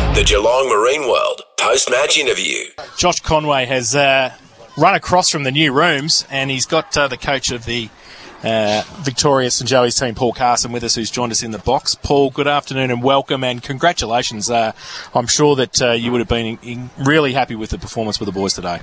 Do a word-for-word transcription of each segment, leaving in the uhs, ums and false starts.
The Geelong Marine World post-match interview. Josh Conway has uh, run across from the new rooms, and he's got uh, the coach of the uh, Victoria St Joey's team, Paul Carson, with us, who's joined us in the box. Paul, good afternoon and welcome, and congratulations. Uh, I'm sure that uh, you would have been in, in really happy with the performance with the boys today.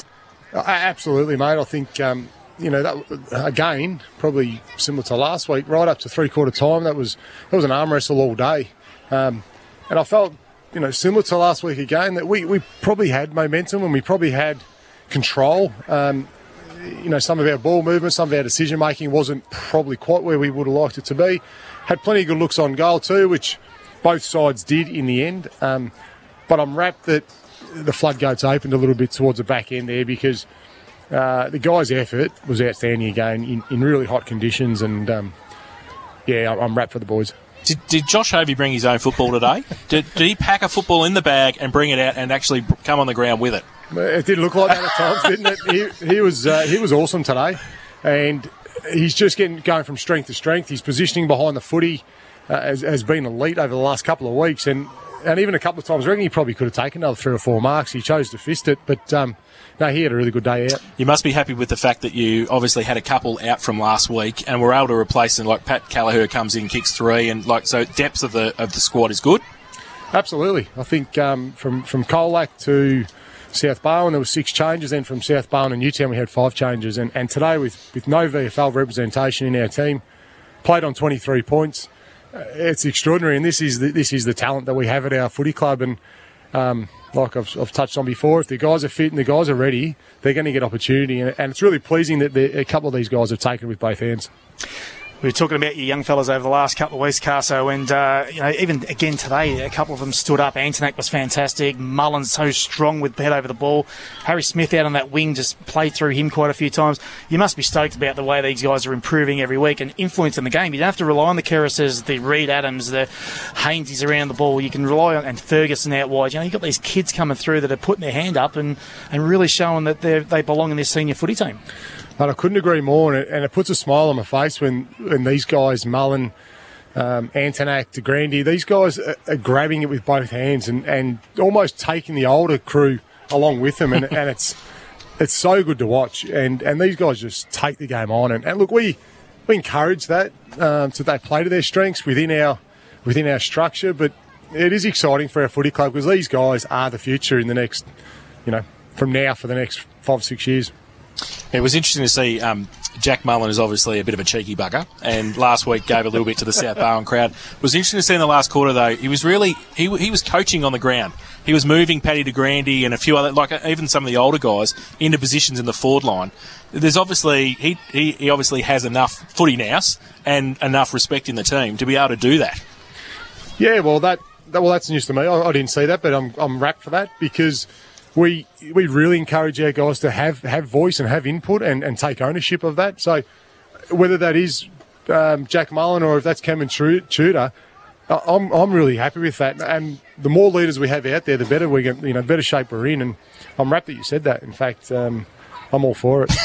Absolutely, mate. I think, um, you know, that again, probably similar to last week, right up to three-quarter time, that was that was an arm wrestle all day. Um, and I felt, you know, similar to last week again, that we, we probably had momentum and we probably had control. Um, you know, some of our ball movement, some of our decision-making wasn't probably quite where we would have liked it to be. Had plenty of good looks on goal too, which both sides did in the end. Um, but I'm wrapped that the floodgates opened a little bit towards the back end there, because uh, the guys' effort was outstanding again in, in really hot conditions. And, um, yeah, I'm wrapped for the boys. Did, did Josh Hovey bring his own football today? did, did he pack a football in the bag and bring it out and actually come on the ground with it? It did look like that at times, didn't it? He, he was uh, he was awesome today, and he's just getting going from strength to strength. His positioning behind the footy uh, has, has been elite over the last couple of weeks, and, and even a couple of times, I reckon he probably could have taken another three or four marks. He chose to fist it, but um, no, he had a really good day out. You must be happy with the fact that you obviously had a couple out from last week and were able to replace them. Like Pat Callagher comes in, kicks three, and like so, depth of the of the squad is good. Absolutely, I think um, from from Colac to South Barwon there was six changes, then from South Barwon and Newtown we had five changes, and, and today with, with no V F L representation in our team, played on twenty-three points. Uh, it's extraordinary, and this is the, this is the talent that we have at our footy club. And um, like I've, I've touched on before, if the guys are fit and the guys are ready, they're going to get opportunity, and, and it's really pleasing that a couple of these guys have taken it with both hands. We were talking about your young fellas over the last couple of weeks, Carso, and uh, you know, even again today, a couple of them stood up. Antonak was fantastic. Mullen's so strong with head over the ball. Harry Smith out on that wing, just played through him quite a few times. You must be stoked about the way these guys are improving every week and influencing the game. You don't have to rely on the Kerrises, the Reed Adams, the Haineses around the ball. You can rely on, and Ferguson out wide. You know, you've got these kids coming through that are putting their hand up and, and really showing that they they belong in this senior footy team. But I couldn't agree more, and it, and it puts a smile on my face when, when these guys, Mullen, um, Antonak, DeGrande, these guys are, are grabbing it with both hands and, and almost taking the older crew along with them, and, and it's it's so good to watch. And, and these guys just take the game on. And, and look, we we encourage that, um, so they play to their strengths within our within our structure. But it is exciting for our footy club, because these guys are the future in the next, you know, from now for the next five, six years. It was interesting to see um, Jack Mullen is obviously a bit of a cheeky bugger, and last week gave a little bit to the South Barwon crowd. It was interesting to see in the last quarter, though, he was really he he was coaching on the ground. He was moving Paddy DeGrande and a few other, like even some of the older guys, into positions in the forward line. There's obviously he he, he obviously has enough footy nous and enough respect in the team to be able to do that. Yeah, well that, that well that's news to me. I, I didn't see that, but I'm I'm wrapped for that, because We we really encourage our guys to have, have voice and have input and, and take ownership of that. So whether that is um, Jack Mullen or if that's Cameron Tudor, I'm I'm really happy with that. And the more leaders we have out there, the better we get, you know, better shape we're in. And I'm wrapped that you said that. In fact, um, I'm all for it.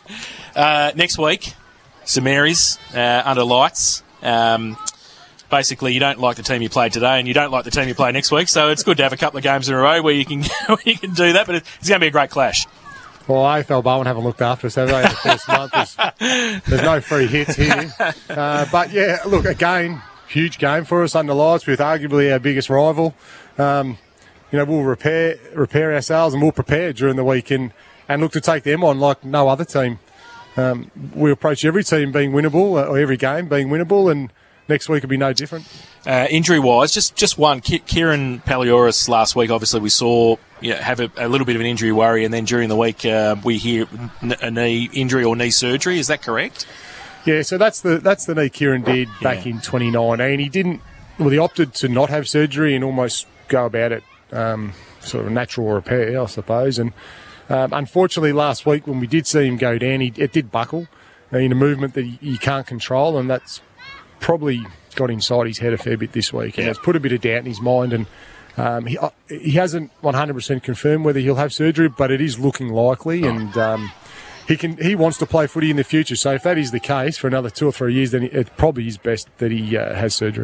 uh, next week, St Mary's uh, under lights. Um, Basically, you don't like the team you played today, and you don't like the team you play next week. So it's good to have a couple of games in a row where you can where you can do that. But it's going to be a great clash. Well, A F L Barwon haven't looked after us, have they? The first month, there's, there's no free hits here. Uh, but yeah, look, again, huge game for us under lights with arguably our biggest rival. Um, you know, we'll repair repair ourselves and we'll prepare during the week and, and look to take them on like no other team. Um, we approach every team being winnable, or every game being winnable, and next week will be no different. Uh, injury-wise, just just one. Kieran Palioris last week, obviously, we saw you know, have a, a little bit of an injury worry, and then during the week uh, we hear a knee injury or knee surgery. Is that correct? Yeah, so that's the that's the knee Kieran did back yeah. in twenty nineteen. He didn't. Well, he opted to not have surgery and almost go about it um, sort of natural repair, I suppose. And um, unfortunately, last week when we did see him go down, he, it did buckle in a movement that you can't control, and that's probably got inside his head a fair bit this week, and yeah. it's put a bit of doubt in his mind. And um, he, he hasn't one hundred percent confirmed whether he'll have surgery, but it is looking likely, oh. and um, he can he wants to play footy in the future. So if that is the case for another two or three years, then it probably is best that he uh, has surgery.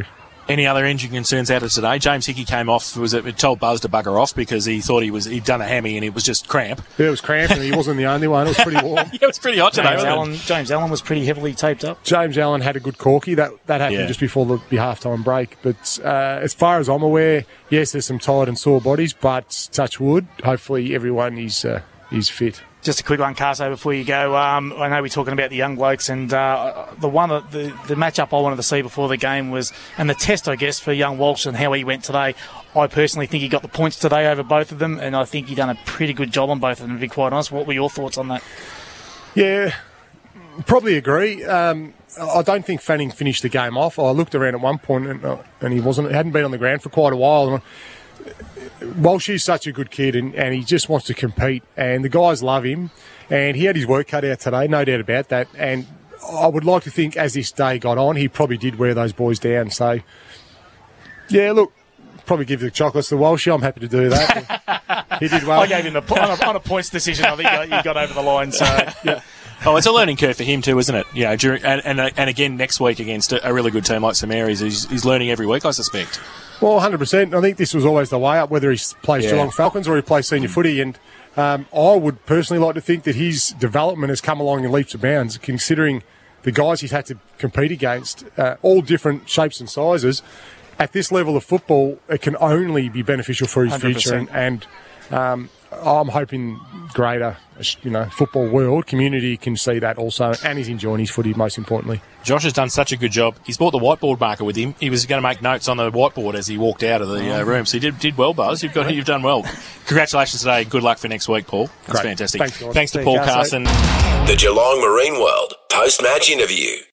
Any other injury concerns out of today? James Hickey came off, was it, it told Buzz to bugger off because he thought he was, he'd done a hammy and it was just cramp. Yeah, it was cramp and he wasn't the only one. It was pretty warm. Yeah, it was pretty hot today, James wasn't Allen, it? James Allen was pretty heavily taped up. James Allen had a good corky. That that happened Yeah. just before the, the half-time break. But uh, as far as I'm aware, yes, there's some tired and sore bodies, but touch wood, hopefully everyone is, uh, is fit. Just a quick one, Carso, before you go. Um, I know we're talking about the young blokes, and uh, the one that the, the matchup I wanted to see before the game was, and the test, I guess, for young Walsh and how he went today. I personally think he got the points today over both of them, and I think he done a pretty good job on both of them, to be quite honest. What were your thoughts on that? Yeah, probably agree. Um, I don't think Fanning finished the game off. I looked around at one point and, uh, and he wasn't, hadn't been on the ground for quite a while. And Walsh is such a good kid and, and he just wants to compete and the guys love him and he had his work cut out today, no doubt about that. And I would like to think as this day got on, he probably did wear those boys down. So, yeah, look, probably give the chocolates to Walsh. I'm happy to do that. He did well. I gave him the on a, on a points decision. I think he got over the line. So Yeah. Oh, it's a learning curve for him too, isn't it? You know, during, and, and and again next week against a, a really good team like St Mary's, he's, he's learning every week, I suspect. Well, one hundred percent. I think this was always the way up, whether he plays Yeah. Geelong Falcons or he plays senior footy. And um, I would personally like to think that his development has come along in leaps and bounds, considering the guys he's had to compete against, uh, all different shapes and sizes. At this level of football, it can only be beneficial for his one hundred future. percent. And, and um, I'm hoping greater, you know, football world community can see that also, and he's enjoying his footy most importantly. Josh has done such a good job. He's brought the whiteboard marker with him. He was going to make notes on the whiteboard as he walked out of the uh, room. So he did, did well, Buzz. You've got you've done well. Congratulations today. Good luck for next week, Paul. That's Great. fantastic. Thanks, guys. Thanks to See you, Paul Carso. Carson. The Geelong Marine World post-match interview.